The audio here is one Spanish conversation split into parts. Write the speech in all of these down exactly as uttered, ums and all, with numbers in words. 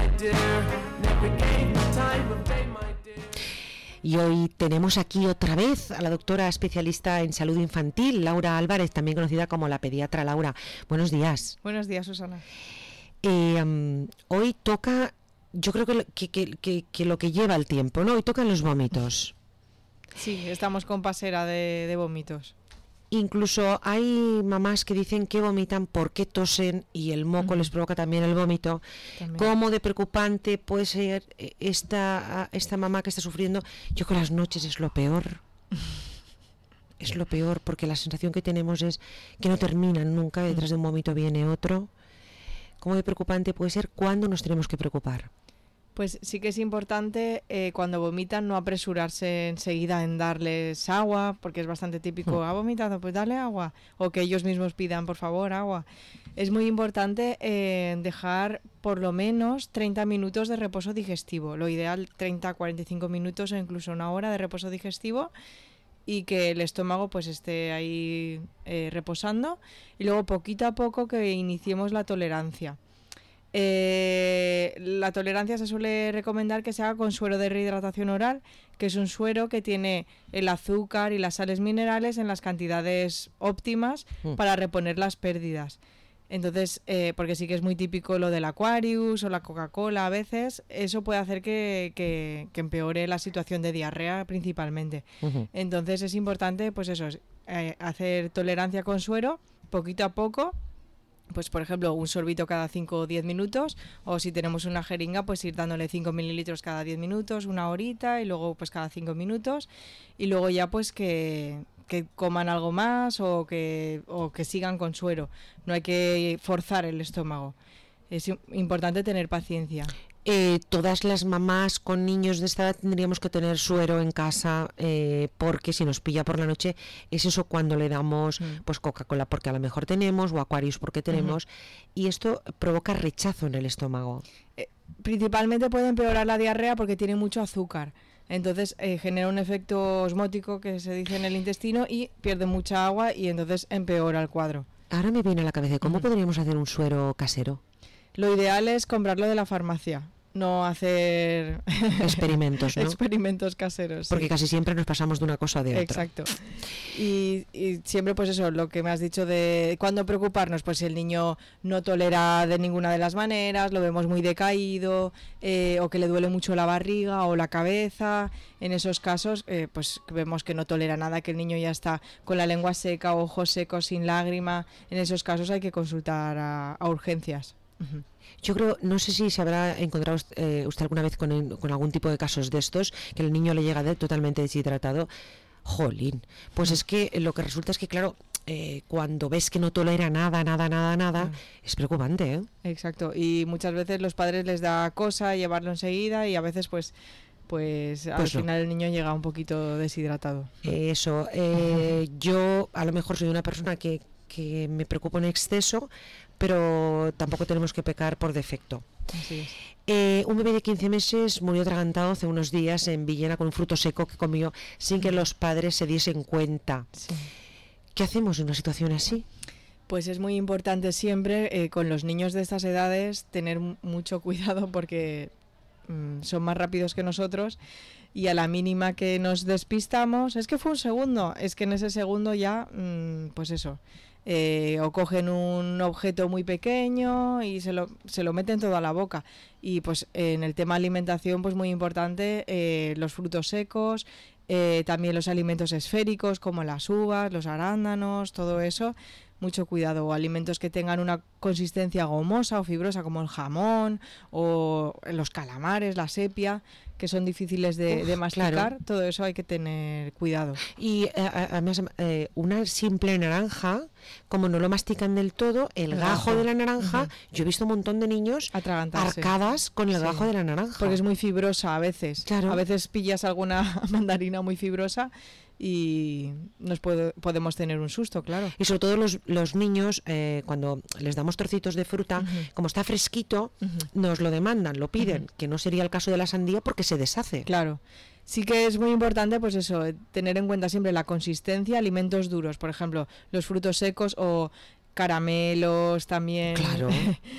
Y hoy tenemos aquí otra vez a la doctora especialista en salud infantil, Laura Álvarez, también conocida como la pediatra Laura. Buenos días. Buenos días, Susana. Eh, um, hoy toca, yo creo que, que, que, que, que lo que lleva el tiempo, ¿no? Hoy tocan los vómitos. Sí, estamos con pasera de, de vómitos. Incluso hay mamás que dicen que vomitan porque tosen y el moco uh-huh. les provoca también el vómito. También. ¿Cómo de preocupante puede ser esta, esta mamá que está sufriendo? Yo creo que las noches es lo peor. Es lo peor porque la sensación que tenemos es que no terminan nunca, detrás de un vómito viene otro. ¿Cómo de preocupante puede ser? ¿Cuándo nos tenemos que preocupar? Pues sí que es importante eh, cuando vomitan no apresurarse enseguida en darles agua, porque es bastante típico, ¿ha vomitado? Pues dale agua, o que ellos mismos pidan por favor agua. Es muy importante eh, dejar por lo menos treinta minutos de reposo digestivo, lo ideal treinta a cuarenta y cinco minutos o incluso una hora de reposo digestivo, y que el estómago pues esté ahí eh, reposando, y luego poquito a poco que iniciemos la tolerancia. Eh, la tolerancia se suele recomendar que se haga con suero de rehidratación oral, que es un suero que tiene el azúcar y las sales minerales en las cantidades óptimas mm. para reponer las pérdidas. Entonces, eh, porque sí que es muy típico lo del Aquarius o la Coca-Cola a veces, eso puede hacer que, que, que empeore la situación de diarrea principalmente. Uh-huh. Entonces es importante, pues eso, eh, hacer tolerancia con suero, poquito a poco. Pues por ejemplo un sorbito cada cinco o diez minutos, o si tenemos una jeringa pues ir dándole cinco mililitros cada diez minutos, una horita, y luego pues cada cinco minutos, y luego ya pues que, que coman algo más o que, o que sigan con suero. No hay que forzar el estómago, es importante tener paciencia. Eh, todas las mamás con niños de esta edad tendríamos que tener suero en casa, eh, porque si nos pilla por la noche es eso cuando le damos mm. pues Coca-Cola porque a lo mejor tenemos, o Aquarius porque tenemos, uh-huh. y esto provoca rechazo en el estómago. Eh, principalmente puede empeorar la diarrea porque tiene mucho azúcar, entonces eh, genera un efecto osmótico que se dice en el intestino y pierde mucha agua y entonces empeora el cuadro. Ahora me viene a la cabeza, ¿cómo uh-huh. podríamos hacer un suero casero? Lo ideal es comprarlo de la farmacia, no hacer experimentos, ¿no? experimentos caseros. Porque sí. casi siempre nos pasamos de una cosa a de otra. Exacto. Y, y siempre pues eso, lo que me has dicho de cuándo preocuparnos, pues si el niño no tolera de ninguna de las maneras, lo vemos muy decaído, eh, o que le duele mucho la barriga o la cabeza, en esos casos eh, pues vemos que no tolera nada, que el niño ya está con la lengua seca, ojos secos, sin lágrima, en esos casos hay que consultar a, a urgencias. Uh-huh. Yo creo, no sé si se habrá encontrado eh, usted alguna vez con, con algún tipo de casos de estos, que el niño le llega de, totalmente deshidratado. Jolín, pues mm. es que lo que resulta es que, claro, eh, cuando ves que no tolera nada, nada, nada, nada, mm. es preocupante, ¿eh? Exacto, y muchas veces los padres les da cosa llevarlo enseguida y a veces pues... pues, pues al no. final el niño llega un poquito deshidratado. Eso, eh, yo a lo mejor soy una persona que, que me preocupa en exceso, pero tampoco tenemos que pecar por defecto. Así es. Eh, un bebé de quince meses murió atragantado hace unos días en Villena con un fruto seco que comió sin que los padres se diesen cuenta. Sí. ¿Qué hacemos en una situación así? Pues es muy importante siempre eh, con los niños de estas edades tener m- mucho cuidado porque mm, son más rápidos que nosotros y a la mínima que nos despistamos, es que fue un segundo, es que en ese segundo ya, mmm, pues eso... Eh, o cogen un objeto muy pequeño y se lo, se lo meten todo a la boca. Y pues eh, en el tema alimentación pues muy importante eh, los frutos secos, eh, también los alimentos esféricos como las uvas, los arándanos, todo eso, mucho cuidado. O alimentos que tengan una consistencia gomosa o fibrosa como el jamón o los calamares, la sepia, que son difíciles de, Uf, de masticar, claro. Todo eso hay que tener cuidado. Y eh, además eh, una simple naranja, como no lo mastican del todo, el, el gajo, gajo de la naranja, uh-huh. yo he visto un montón de niños arcadas con el sí. gajo de la naranja. Porque es muy fibrosa a veces. Claro. A veces pillas alguna mandarina muy fibrosa y nos puede, podemos tener un susto, claro. Y sobre todo los, los niños, eh, cuando les damos trocitos de fruta, uh-huh. como está fresquito, uh-huh. nos lo demandan, lo piden, uh-huh. que no sería el caso de la sandía porque se deshace. Claro. Sí que es muy importante, pues eso, tener en cuenta siempre la consistencia, alimentos duros, por ejemplo, los frutos secos o caramelos también. Claro.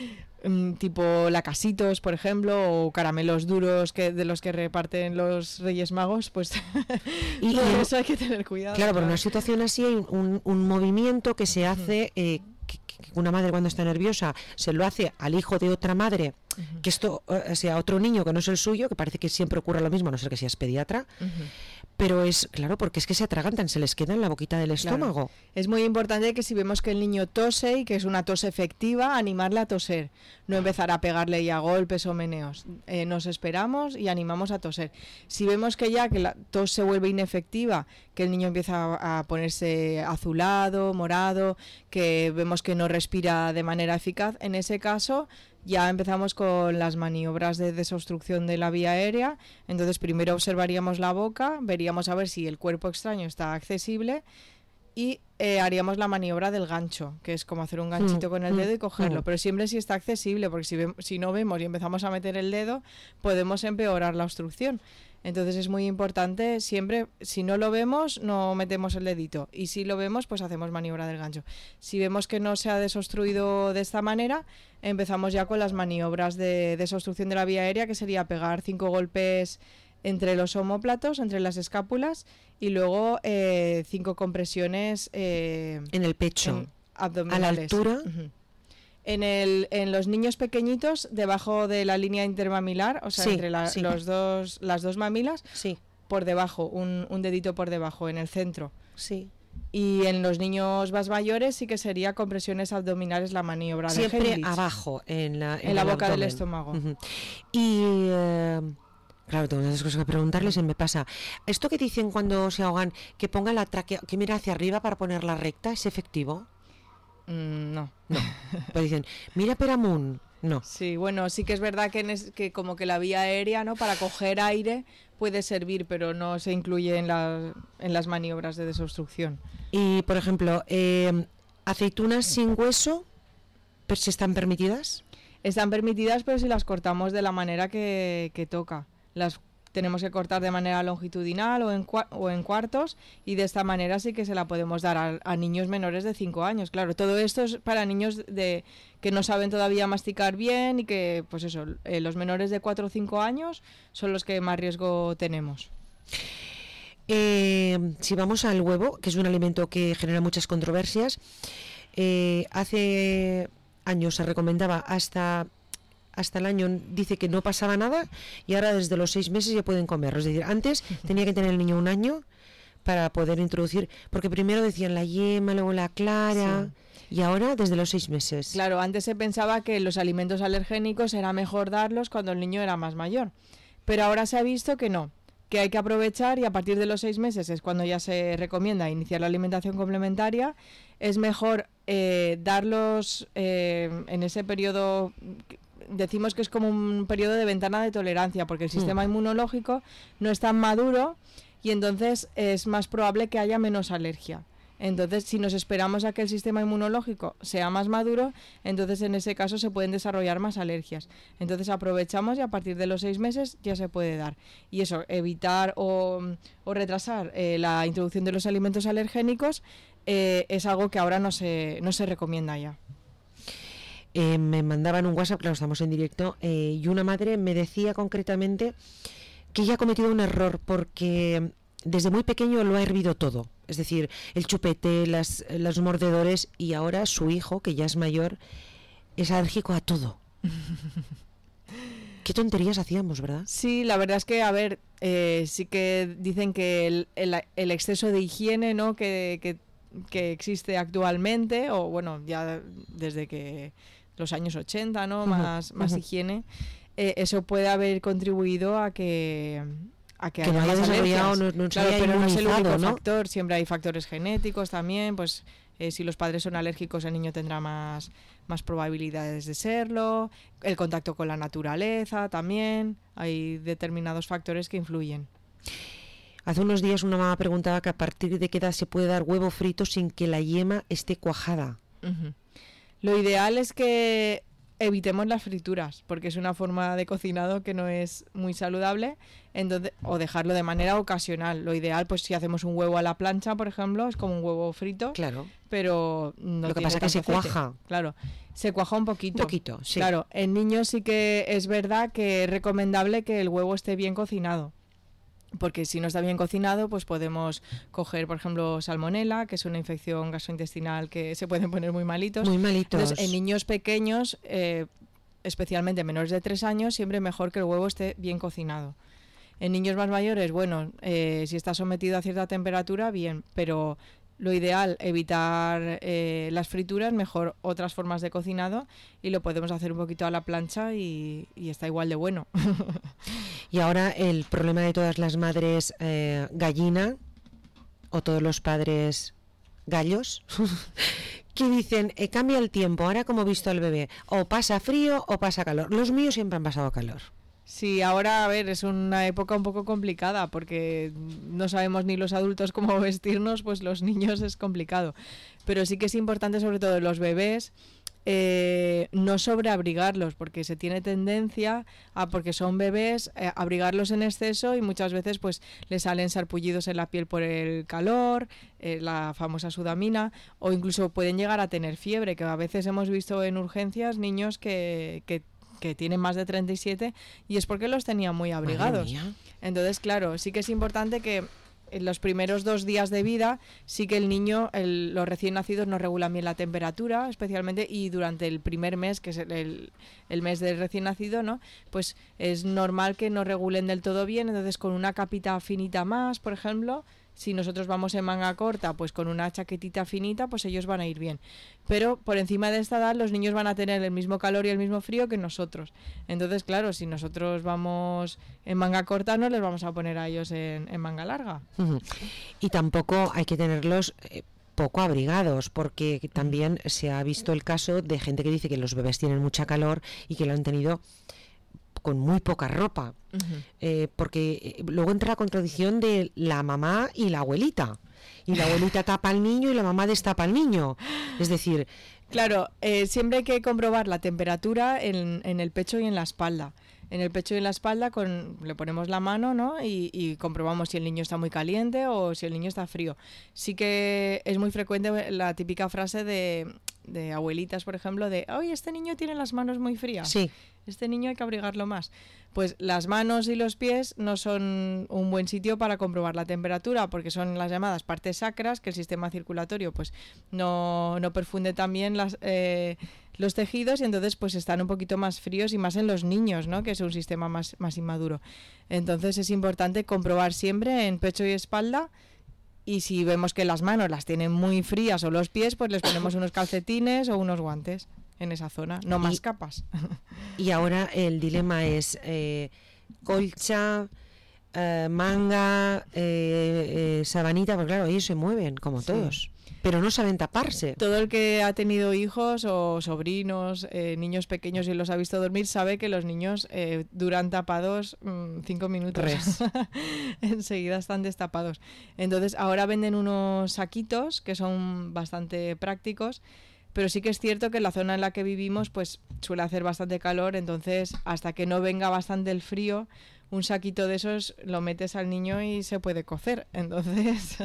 tipo lacasitos, por ejemplo, o caramelos duros que de los que reparten los Reyes Magos, pues y, por eso hay que tener cuidado. Claro, claro. por una situación así hay un, un movimiento que se hace, eh, que, que una madre cuando está nerviosa se lo hace al hijo de otra madre, uh-huh. que esto eh, sea otro niño que no es el suyo, que parece que siempre ocurre lo mismo, a no ser que seas pediatra. Uh-huh. Pero es, claro, porque es que se atragantan, se les queda en la boquita del estómago. Claro. Es muy importante que si vemos que el niño tose y que es una tos efectiva, animarle a toser. No empezar a pegarle ya golpes o meneos. Eh, nos esperamos y animamos a toser. Si vemos que ya que la tos se vuelve inefectiva, que el niño empieza a, a ponerse azulado, morado, que vemos que no respira de manera eficaz, en ese caso ya empezamos con las maniobras de desobstrucción de la vía aérea. Entonces primero observaríamos la boca, veríamos a ver si el cuerpo extraño está accesible y eh, haríamos la maniobra del gancho, que es como hacer un ganchito mm, con el dedo y cogerlo, mm. pero siempre si está accesible, porque si, ve- si no vemos y empezamos a meter el dedo, podemos empeorar la obstrucción. Entonces es muy importante siempre, si no lo vemos, no metemos el dedito. Y si lo vemos, pues hacemos maniobra del gancho. Si vemos que no se ha desobstruido de esta manera, empezamos ya con las maniobras de desobstrucción de la vía aérea, que sería pegar cinco golpes entre los omóplatos, entre las escápulas, y luego eh, cinco compresiones eh, en el pecho, en abdominales. A la altura. Uh-huh. En, el, en los niños pequeñitos, debajo de la línea intermamilar, o sea, sí, entre la, sí. los dos, las dos mamilas, sí. por debajo, un, un dedito por debajo, en el centro. Sí. Y en los niños más mayores sí que sería compresiones abdominales la maniobra de Siempre Heimlich. abajo, en la, en en la boca abdomen. del estómago. Uh-huh. Y... Eh... Claro, tengo unas cosas que preguntarles y me pasa. Esto que dicen cuando se ahogan, que pongan la tráquea, que mira hacia arriba para ponerla recta, ¿es efectivo? Mm, no. No. Pero dicen, mira Peramun. No. Sí, bueno, sí que es verdad que, en es, que como que la vía aérea, ¿no? Para coger aire puede servir, pero no se incluye en, la, en las maniobras de desobstrucción. Y, por ejemplo, eh, aceitunas sin hueso, ¿pero si están permitidas? Están permitidas, pero si las cortamos de la manera que, que toca. Las tenemos que cortar de manera longitudinal o en, cua- o en cuartos, y de esta manera sí que se la podemos dar a, a niños menores de cinco años. Claro, todo esto es para niños de que no saben todavía masticar bien y que, pues eso, eh, los menores de cuatro o cinco años son los que más riesgo tenemos. Eh, si vamos al huevo, que es un alimento que genera muchas controversias, eh, hace años se recomendaba hasta... hasta el año, dice que no pasaba nada, y ahora desde los seis meses ya pueden comerlo. Es decir, antes tenía que tener el niño un año para poder introducir, porque primero decían la yema, luego la clara, sí. Y ahora desde los seis meses. Claro, antes se pensaba que los alimentos alergénicos era mejor darlos cuando el niño era más mayor, pero ahora se ha visto que no, que hay que aprovechar, y a partir de los seis meses es cuando ya se recomienda iniciar la alimentación complementaria. Es mejor eh, darlos eh, en ese periodo. Decimos que es como un periodo de ventana de tolerancia, porque el sistema mm. inmunológico no es tan maduro y entonces es más probable que haya menos alergia. Entonces, si nos esperamos a que el sistema inmunológico sea más maduro, entonces en ese caso se pueden desarrollar más alergias. Entonces aprovechamos y a partir de los seis meses ya se puede dar. Y eso, evitar o, o retrasar eh, la introducción de los alimentos alergénicos eh, es algo que ahora no se, no se recomienda ya. Eh, me mandaban un WhatsApp, claro, estamos en directo, eh, y una madre me decía concretamente que ella ha cometido un error porque desde muy pequeño lo ha hervido todo, es decir, el chupete, las, los mordedores, y ahora su hijo, que ya es mayor, es alérgico a todo. Qué tonterías hacíamos, ¿verdad? Sí, la verdad es que, a ver, eh, sí que dicen que el, el, el exceso de higiene, ¿no?, que, que, que existe actualmente, o bueno, ya desde que los años ochenta, ¿no?, uh-huh, más, más uh-huh. higiene, eh, eso puede haber contribuido a que a que, que haya no más alergias. No, no claro, pero no es el único ¿no? factor, siempre hay factores genéticos también, pues eh, si los padres son alérgicos, el niño tendrá más, más probabilidades de serlo, el contacto con la naturaleza también, hay determinados factores que influyen. Hace unos días una mamá preguntaba que a partir de qué edad se puede dar huevo frito sin que la yema esté cuajada. Uh-huh. Lo ideal es que evitemos las frituras, porque es una forma de cocinado que no es muy saludable, entonces, o dejarlo de manera ocasional. Lo ideal, pues si hacemos un huevo a la plancha, por ejemplo, es como un huevo frito, claro, pero no lo que pasa es que se aceite. cuaja. Claro, se cuaja un poquito. Un poquito, sí. Claro, en niños sí que es verdad que es recomendable que el huevo esté bien cocinado. Porque si no está bien cocinado, pues podemos coger, por ejemplo, salmonela, que es una infección gastrointestinal que se pueden poner muy malitos. Muy malitos. Entonces, en niños pequeños, eh, especialmente menores de tres años, siempre mejor que el huevo esté bien cocinado. En niños más mayores, bueno, eh, si está sometido a cierta temperatura, bien, pero lo ideal, evitar eh, las frituras, mejor otras formas de cocinado, y lo podemos hacer un poquito a la plancha y, y está igual de bueno. Y ahora el problema de todas las madres eh, gallina, o todos los padres gallos, que dicen, eh, cambia el tiempo, ahora como he visto al bebé, o pasa frío o pasa calor. Los míos siempre han pasado calor. Sí, ahora, a ver, es una época un poco complicada porque no sabemos ni los adultos cómo vestirnos, pues los niños es complicado. Pero sí que es importante, sobre todo en los bebés, eh, no sobreabrigarlos, porque se tiene tendencia a, porque son bebés, eh, abrigarlos en exceso y muchas veces pues les salen sarpullidos en la piel por el calor, eh, la famosa sudamina, o incluso pueden llegar a tener fiebre, que a veces hemos visto en urgencias niños que... que que tienen más de treinta y siete y es porque los tenían muy abrigados. Entonces, claro, sí que es importante que en los primeros dos días de vida sí que el niño, el, los recién nacidos no regulan bien la temperatura, especialmente, y durante el primer mes, que es el, el, el mes del recién nacido, ¿no? Pues es normal que no regulen del todo bien, entonces con una capita finita más, por ejemplo, si nosotros vamos en manga corta, pues con una chaquetita finita, pues ellos van a ir bien. Pero por encima de esta edad los niños van a tener el mismo calor y el mismo frío que nosotros. Entonces, claro, si nosotros vamos en manga corta, no les vamos a poner a ellos en, en manga larga. Uh-huh. Y tampoco hay que tenerlos... Eh... poco abrigados, porque también se ha visto el caso de gente que dice que los bebés tienen mucha calor y que lo han tenido con muy poca ropa, uh-huh. eh, porque luego entra la contradicción de la mamá y la abuelita, y la abuelita tapa al niño y la mamá destapa al niño, es decir... Claro, eh, siempre hay que comprobar la temperatura en, en el pecho y en la espalda. En el pecho y en la espalda con, le ponemos la mano, ¿no? Y, y comprobamos si el niño está muy caliente o si el niño está frío. Sí que es muy frecuente la típica frase de, de abuelitas, por ejemplo, de ¡ay, este niño tiene las manos muy frías! Sí. Este niño hay que abrigarlo más. Pues las manos y los pies no son un buen sitio para comprobar la temperatura, porque son las llamadas partes sacras, que el sistema circulatorio pues no, no perfunde tan bien las, eh, los tejidos, y entonces pues están un poquito más fríos, y más en los niños, ¿no? Que es un sistema más, más inmaduro. Entonces es importante comprobar siempre en pecho y espalda, y si vemos que las manos las tienen muy frías o los pies, pues les ponemos unos calcetines o unos guantes en esa zona, no más y, capas. Y ahora el dilema es eh, colcha, eh, manga, eh, eh, sabanita, porque claro, ellos se mueven como sí. todos, pero no saben taparse. Todo el que ha tenido hijos o sobrinos, eh, niños pequeños y los ha visto dormir, sabe que los niños eh, duran tapados mmm, cinco minutos. Enseguida están destapados. Entonces ahora venden unos saquitos que son bastante prácticos, pero sí que es cierto que en la zona en la que vivimos pues suele hacer bastante calor, entonces hasta que no venga bastante el frío, un saquito de esos lo metes al niño y se puede cocer. Entonces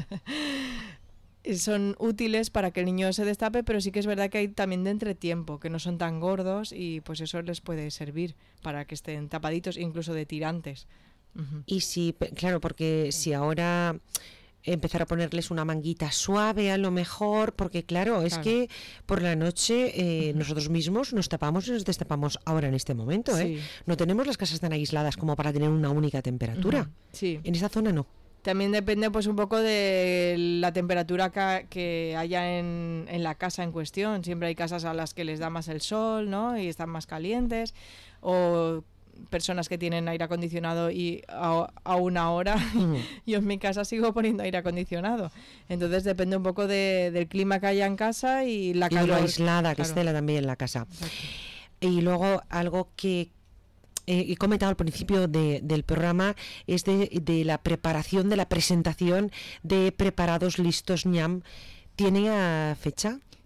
son útiles para que el niño se destape, pero sí que es verdad que hay también de entretiempo, que no son tan gordos, y pues eso les puede servir para que estén tapaditos, incluso de tirantes. Uh-huh. Y si, claro, porque si ahora... empezar a ponerles una manguita suave a lo mejor, porque claro, es claro. que por la noche eh, uh-huh. nosotros mismos nos tapamos y nos destapamos ahora en este momento, sí. ¿eh? No tenemos las casas tan aisladas como para tener una única temperatura. Uh-huh. Sí. En esa zona no. También depende pues un poco de la temperatura que, que haya en, en la casa en cuestión. Siempre hay casas a las que les da más el sol, ¿no? Y están más calientes, o personas que tienen aire acondicionado y a, a una hora. Uh-huh. Yo en mi casa sigo poniendo aire acondicionado. Entonces depende un poco de, del clima que haya en casa y la calor. Y lo aislada que claro. esté también en la casa. Exacto. Y luego algo que eh, he comentado al principio de, del programa es de, de la preparación, de la presentación de preparados listos ñam. ¿Tiene uh, fecha?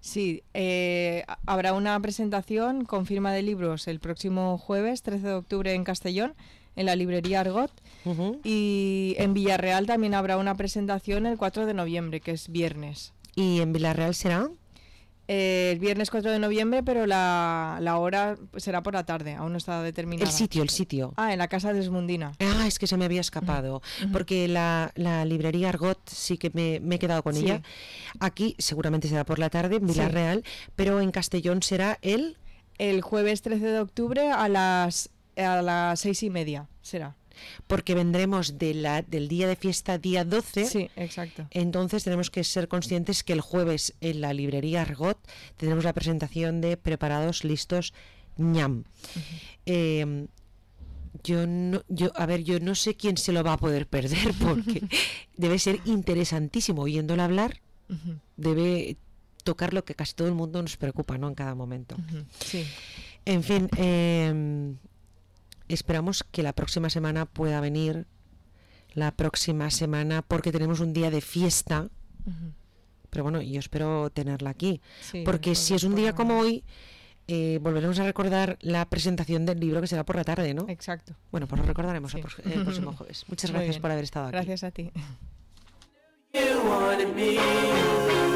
Sí, eh, habrá una presentación con firma de libros el próximo jueves, trece de octubre, en Castellón, en la librería Argot. Uh-huh. Y en Villarreal también habrá una presentación el cuatro de noviembre, que es viernes. ¿Y en Villarreal será? Eh, el viernes cuatro de noviembre, pero la, la hora será por la tarde, aún no está determinada. El sitio, el sitio. Ah, en la Casa Desmundina. Ah, es que se me había escapado, uh-huh. porque la, la librería Argot sí que me, me he quedado con sí. ella. Aquí seguramente será por la tarde, en Villarreal, sí. pero en Castellón será el... El jueves trece de octubre a las, a las seis y media será. Porque vendremos de la, del día de fiesta, día doce. Sí, exacto. Entonces tenemos que ser conscientes que el jueves en la librería Argot tendremos la presentación de Preparados, Listos, ñam. Uh-huh. Eh, yo no, yo, a ver, yo no sé quién se lo va a poder perder porque debe ser interesantísimo oyéndolo hablar. Uh-huh. Debe tocar lo que casi todo el mundo nos preocupa, ¿no? En cada momento. Uh-huh. Sí. En fin, eh, esperamos que la próxima semana pueda venir, la próxima semana, porque tenemos un día de fiesta, uh-huh. pero bueno, yo espero tenerla aquí, sí, porque si es un día como hoy, eh, volveremos a recordar la presentación del libro que será por la tarde, ¿no? Exacto. Bueno, pues lo recordaremos sí. el, pro- el próximo jueves. Muchas gracias por haber estado aquí. Gracias a ti. You wanted me.